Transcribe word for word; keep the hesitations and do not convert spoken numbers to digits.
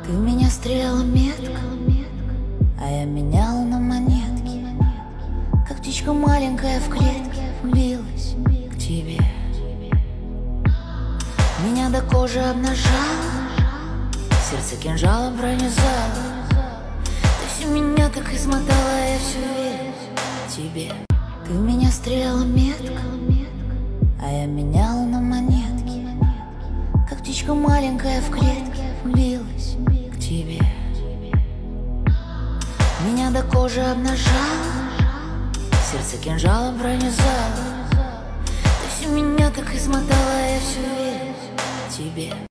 Ты в меня стреляла метко, а я меняла на монетки. Как птичка маленькая в клетке билась к тебе. Меня до кожи обнажала, сердце кинжалом пронизало. Ты все меня так измотала, я все верю тебе. Ты в меня стреляла метко, а я меняла на монетки. Как птичка маленькая в клетке билась к тебе. Меня до кожи обнажала, сердце кинжалом пронизало. Ты все меня так измотала, я все верю тебе.